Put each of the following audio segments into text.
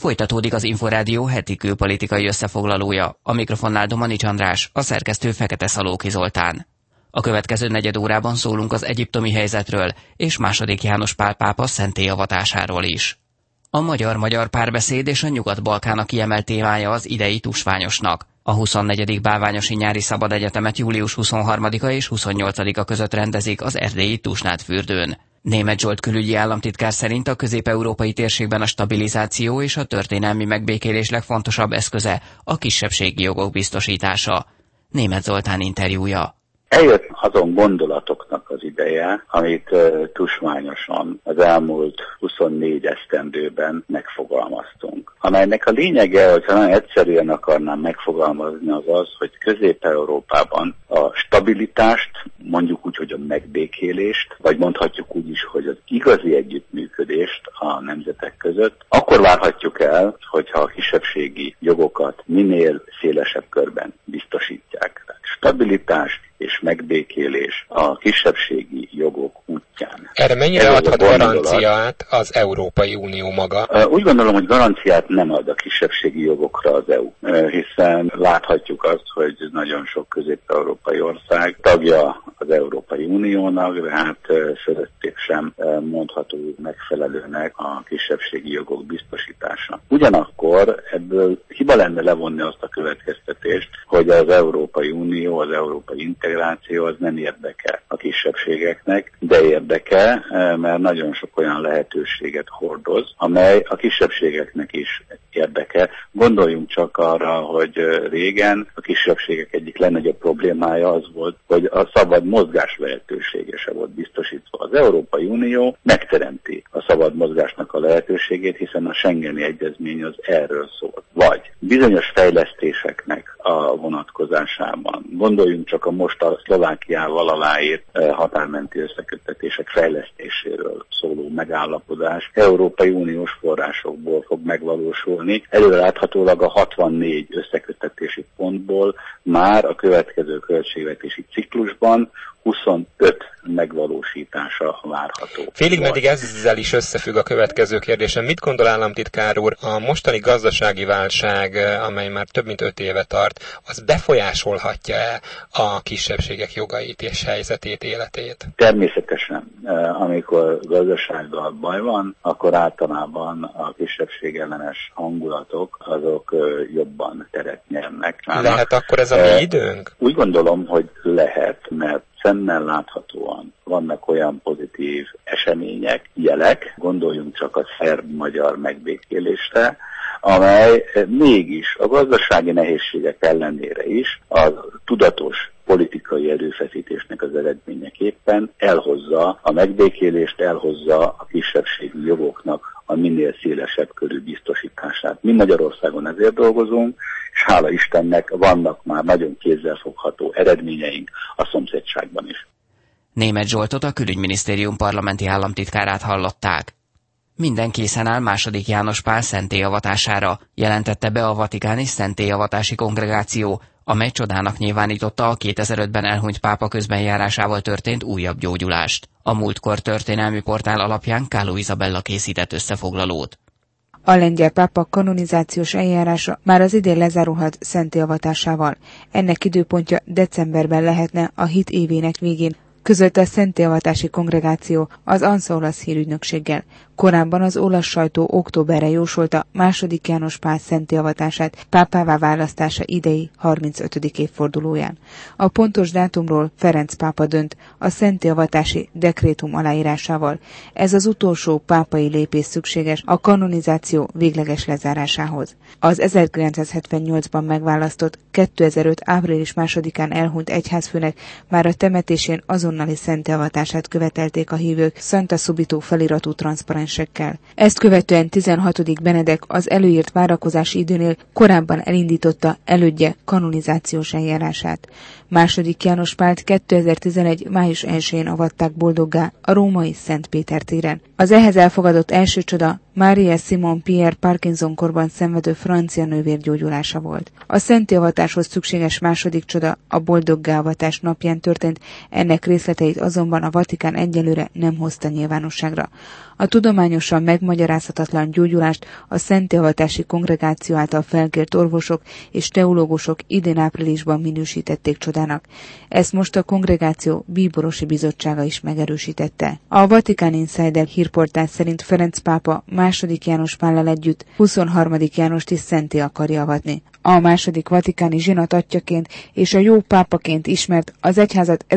Folytatódik az Inforádió heti külpolitikai összefoglalója. A mikrofonnál Domanics András, a szerkesztő Fekete Szalóki Zoltán. A következő negyed órában szólunk az egyiptomi helyzetről és II. János Pál pápa szentélyavatásáról is. A magyar-magyar párbeszéd és a Nyugat-Balkán a kiemelt témája az idei tusványosnak. A 24. Bálványosi Nyári Szabad Egyetemet július 23-a és 28-a között rendezik az erdélyi Tusnádfürdőn. Németh Zsolt külügyi államtitkár szerint a közép-európai térségben a stabilizáció és a történelmi megbékélés legfontosabb eszköze a kisebbségi jogok biztosítása. Németh Zoltán interjúja. Eljött azon gondolatoknak az ideje, amit tusványosan az elmúlt 24 esztendőben megfogalmaztunk. Amelynek a lényege, hogyha nagyon egyszerűen akarnám megfogalmazni, az az, hogy Közép-Európában a stabilitást, mondjuk úgy, hogy a megbékélést, vagy mondhatjuk úgy is, hogy az igazi együttműködést a nemzetek között, akkor várhatjuk el, hogyha a kisebbségi jogokat minél szélesebb körben biztosítják. Stabilitás és megbékélés a kisebbségi jogok útján. Erre mennyire adhat garanciát az Európai Unió maga? Úgy gondolom, hogy garanciát nem ad a kisebbségi jogokra az EU, hiszen láthatjuk azt, hogy nagyon sok közép-európai ország tagja az Európai Uniónak, de hát fölöttük sem mondható megfelelőnek a kisebbségi jogok biztosítása. Ugyanakkor ebből hiba lenne levonni azt a következtetést, hogy az Európai Unió, az európai integráció az nem érdeke a kisebbségeknek, de érdeke, mert nagyon sok olyan lehetőséget hordoz, amely a kisebbségeknek is érdeke. Gondoljunk csak arra, hogy régen a kisebbségek egyik legnagyobb problémája az volt, hogy a szabad mozgás lehetősége se volt biztosítva. Az Európai Unió megteremti a szabad mozgásnak a lehetőségét, hiszen a Schengeni Egyezmény az erről szól. Vagy bizonyos fejlesztéseknek a vonatkozásában. Gondoljunk csak a most a Szlovákiával aláírt határmenti összeköttetések fejlesztéséről szóló megállapodás Európai Uniós forrásokból fog megvalósulni. Előreláthatólag a 64 összeköttetési pontból már a következő költségvetési ciklusban 25 megvalósítása várható. Félig meddig ezzel is összefügg a következő kérdésem. Mit gondol államtitkár úr, a mostani gazdasági válság, amely már több mint 5 éve tart, az befolyásolhatja-e a kisebbségek jogait és helyzetét, életét? Természetesen. Amikor gazdasággal baj van, akkor általában a kisebbségellenes hangulatok azok jobban teret nyernek. Lehet akkor ez a mi időnk? Úgy gondolom, hogy lehet, mert szemmel láthatóan vannak olyan pozitív események, jelek, gondoljunk csak a szerb-magyar megbékélésre, amely mégis a gazdasági nehézségek ellenére is a tudatos politikai erőfeszítésnek az eredményeképpen elhozza a megbékélést, elhozza a kisebbségi jogoknak a minél szélesebb körű biztosítását. Mi Magyarországon ezért dolgozunk, és hála Istennek vannak már nagyon kézzelfogható eredményeink a szomszédságban is. Németh Zsoltot, a Külügyminisztérium parlamenti államtitkárát hallották. Minden készen áll II. János Pál szentélyavatására, jelentette be a vatikáni szentélyavatási kongregáció, amely csodának nyilvánította a 2005-ben elhunyt pápa közbenjárásával történt újabb gyógyulást. A Múltkor történelmi portál alapján Káló Izabella készített összefoglalót. A lengyel pápa kanonizációs eljárása már az idén lezárulhat szentélyavatásával. Ennek időpontja decemberben lehetne, a hit évének végén, közölte a szentélyavatási kongregáció az Ansa-olasz hírügynökséggel. Korábban az olasz sajtó októberre jósolta II. János Pál szentélyavatását pápává választása idei 35. évfordulóján. A pontos dátumról Ferenc pápa dönt a szentélyavatási dekrétum aláírásával. Ez az utolsó pápai lépés szükséges a kanonizáció végleges lezárásához. Az 1978-ban megválasztott 2005. április 2-án elhunyt egyházfőnek már a temetésén azonnali szentélyavatását követelték a hívők Santa Subito feliratú transzparensekkel. Ezt követően 16. Benedek az előírt várakozási időnél korábban elindította elődje kanonizációs eljárását. II. János Pált 2011. május 1-én avatták boldoggá a római Szent Péter téren. Az ehhez elfogadott első csoda Maria Simon Pierre Parkinson-korban szenvedő francia nővér gyógyulása volt. A szentélyavatáshoz szükséges második csoda a boldoggá avatás napján történt, ennek részleteit azonban a Vatikán egyelőre nem hozta nyilvánosságra. A tudományosan megmagyarázhatatlan gyógyulást a szentélyavatási kongregáció által felkért orvosok és teológusok idén áprilisban minősítették csodának. Ezt most a kongregáció bíborosi bizottsága is megerősítette. A Vatikán Insider hírportál szerint Ferenc pápa II. János Pállal együtt 23. Jánost is szentté akarja avatni. A második vatikáni zsinat atyjaként és a jó pápaként ismert, az egyházat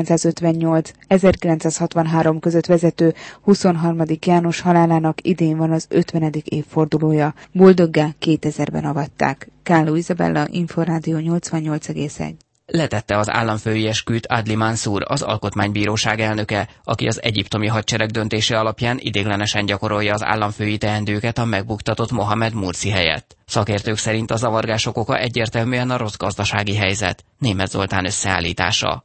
1958-1963 között vezető 23. János halálának idén van az 50. évfordulója. Boldoggá 2000-ben avatták. Kálló Izabella, Inforádió 88,1. Letette az államfői esküt Adli Mansur, az alkotmánybíróság elnöke, aki az egyiptomi hadsereg döntése alapján ideiglenesen gyakorolja az államfői teendőket a megbuktatott Mohamed Mursi helyett. Szakértők szerint a zavargások oka egyértelműen a rossz gazdasági helyzet. Németh Zoltán összeállítása.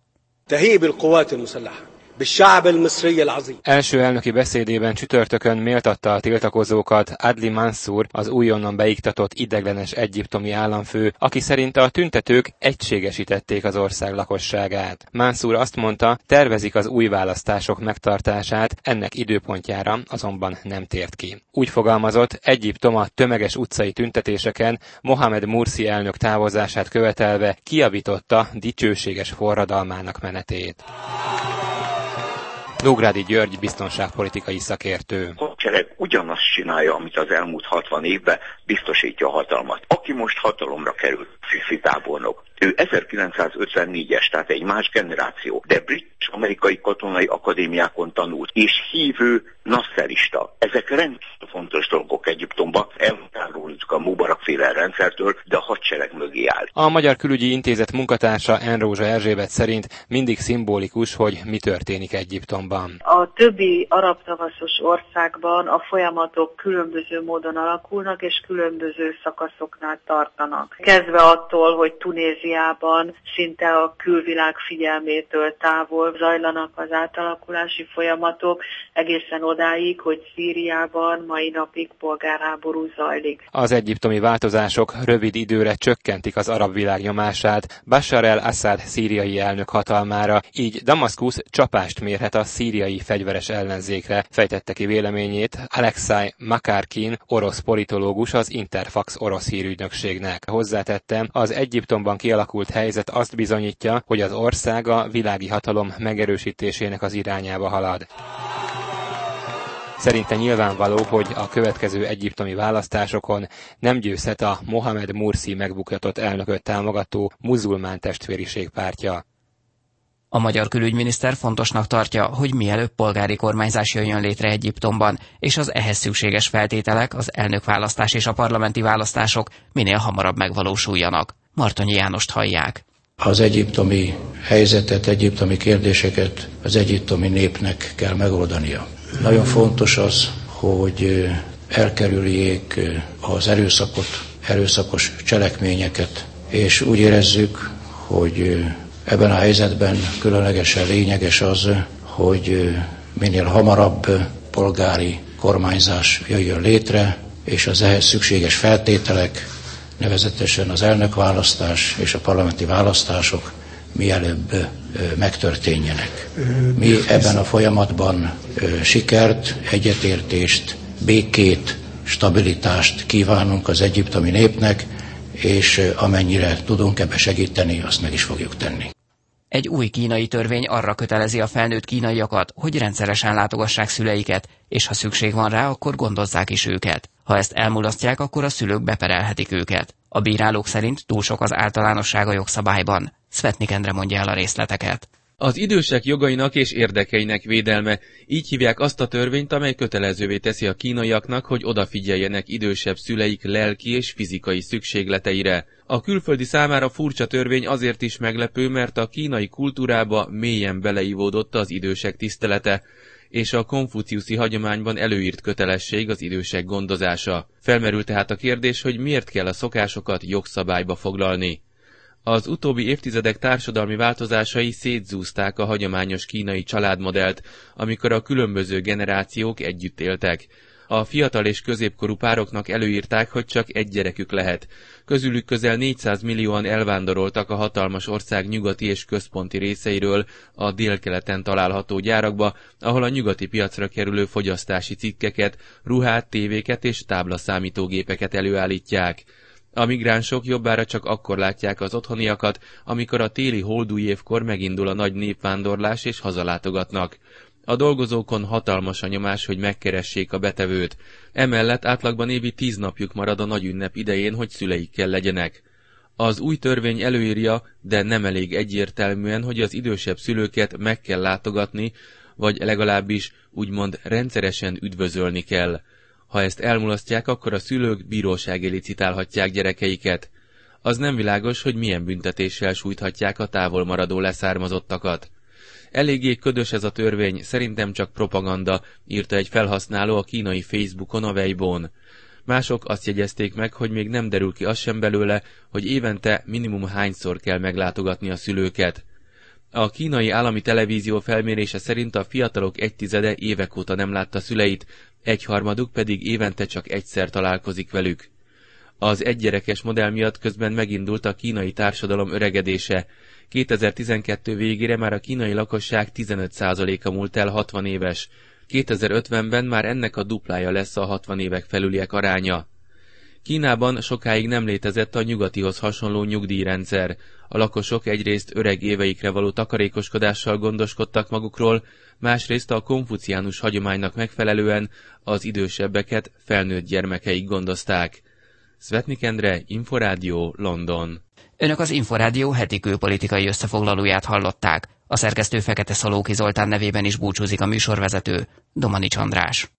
Első elnöki beszédében csütörtökön méltatta a tiltakozókat Adli Mansur, az újonnan beiktatott ideiglenes egyiptomi államfő, aki szerint a tüntetők egységesítették az ország lakosságát. Mansur azt mondta, tervezik az új választások megtartását, ennek időpontjára azonban nem tért ki. Úgy fogalmazott, Egyiptom a tömeges utcai tüntetéseken Mohamed Mursi elnök távozását követelve kijavította dicsőséges forradalmának menetét. Nógrádi György biztonságpolitikai szakértő. A hadsereg ugyanazt csinálja, amit az elmúlt 60 évben, biztosítja a hatalmat. Aki most hatalomra került, Sisi tábornok, ő 1954-es, tehát egy más generáció, de brit és amerikai katonai akadémiákon tanult, és hívő nasszerista. Ezek rendkívül fontos dolgok Egyiptomban, elhatárolódjuk a Mubarak-féle rendszertől, de a hadsereg mögé áll. A Magyar Külügyi Intézet munkatársa Enrózsa Erzsébet szerint mindig szimbolikus, hogy mi történik Egyiptomban. A többi arab tavaszos országban a folyamatok különböző módon alakulnak, és különböző szakaszoknál tartanak. Kezdve attól, hogy Tunéziában szinte a külvilág figyelmétől távol zajlanak az átalakulási folyamatok, egészen odáig, hogy Szíriában mai napig polgárháború zajlik. Az egyiptomi változások rövid időre csökkentik az arab világ nyomását Bashar el-Assad szíriai elnök hatalmára, így Damaszkusz csapást mérhet a szíriai fegyveres ellenzékre, fejtette ki véleményét Alexei Makarkin, orosz politológus az Interfax orosz hírügynökségnek. Hozzátettem, az Egyiptomban kialakult helyzet azt bizonyítja, hogy az ország a világi hatalom megerősítésének az irányába halad. Szerinte nyilvánvaló, hogy a következő egyiptomi választásokon nem győzhet a Mohamed Mursi megbuktatott elnököt támogató muzulmán testvériség pártja. A magyar külügyminiszter fontosnak tartja, hogy mielőbb polgári kormányzás jöjjön létre Egyiptomban, és az ehhez szükséges feltételek, az elnökválasztás és a parlamenti választások minél hamarabb megvalósuljanak. Martonyi Jánost hallják. Az egyiptomi helyzetet, egyiptomi kérdéseket az egyiptomi népnek kell megoldania. Nagyon fontos az, hogy elkerüljék az erőszakos cselekményeket, és úgy érezzük, hogy ebben a helyzetben különlegesen lényeges az, hogy minél hamarabb polgári kormányzás jöjjön létre, és az ehhez szükséges feltételek, nevezetesen az elnökválasztás és a parlamenti választások mielőbb megtörténjenek. Mi ebben a folyamatban sikert, egyetértést, békét, stabilitást kívánunk az egyiptomi népnek, és amennyire tudunk ebbe segíteni, azt meg is fogjuk tenni. Egy új kínai törvény arra kötelezi a felnőtt kínaiakat, hogy rendszeresen látogassák szüleiket, és ha szükség van rá, akkor gondozzák is őket. Ha ezt elmulasztják, akkor a szülők beperelhetik őket. A bírálók szerint túl sok az általánosság a jogszabályban. Szvetnik Endre mondja el a részleteket. Az idősek jogainak és érdekeinek védelme, így hívják azt a törvényt, amely kötelezővé teszi a kínaiaknak, hogy odafigyeljenek idősebb szüleik lelki és fizikai szükségleteire. A külföldi számára furcsa törvény azért is meglepő, mert a kínai kultúrába mélyen beleivódott az idősek tisztelete, és a konfuciuszi hagyományban előírt kötelesség az idősek gondozása. Felmerül tehát a kérdés, hogy miért kell a szokásokat jogszabályba foglalni. Az utóbbi évtizedek társadalmi változásai szétzúzták a hagyományos kínai családmodellt, amikor a különböző generációk együtt éltek. A fiatal és középkorú pároknak előírták, hogy csak egy gyerekük lehet. Közülük közel 400 millióan elvándoroltak a hatalmas ország nyugati és központi részeiről a délkeleten található gyárakba, ahol a nyugati piacra kerülő fogyasztási cikkeket, ruhát, tévéket és táblaszámítógépeket előállítják. A migránsok jobbára csak akkor látják az otthoniakat, amikor a téli holdúj évkor megindul a nagy népvándorlás és hazalátogatnak. A dolgozókon hatalmas a nyomás, hogy megkeressék a betevőt. Emellett átlagban évi 10 napjuk marad a nagy ünnep idején, hogy szüleikkel legyenek. Az új törvény előírja, de nem elég egyértelműen, hogy az idősebb szülőket meg kell látogatni, vagy legalábbis úgymond rendszeresen üdvözölni kell. Ha ezt elmulasztják, akkor a szülők bíróság elé citálhatják gyerekeiket. Az nem világos, hogy milyen büntetéssel sújthatják a távol maradó leszármazottakat. Eléggé ködös ez a törvény, szerintem csak propaganda, írta egy felhasználó a kínai Facebookon a Weibo-n. Mások azt jegyezték meg, hogy még nem derül ki az sem belőle, hogy évente minimum hányszor kell meglátogatni a szülőket. A kínai állami televízió felmérése szerint a fiatalok 1/10 évek óta nem látta szüleit, 1/3 pedig évente csak egyszer találkozik velük. Az egygyerekes modell miatt közben megindult a kínai társadalom öregedése. 2012 végére már a kínai lakosság 15%-a múlt el 60 éves. 2050-ben már ennek a duplája lesz a 60 évek felüliek aránya. Kínában sokáig nem létezett a nyugatihoz hasonló nyugdíjrendszer. A lakosok egyrészt öreg éveikre való takarékoskodással gondoskodtak magukról, másrészt a konfuciánus hagyománynak megfelelően az idősebbeket felnőtt gyermekeik gondozták. Svetnik Endre, Inforádió, London. Önök az Inforádió heti külpolitikai összefoglalóját hallották. A szerkesztő Fekete Szalóki Zoltán nevében is búcsúzik a műsorvezető, Domanics András.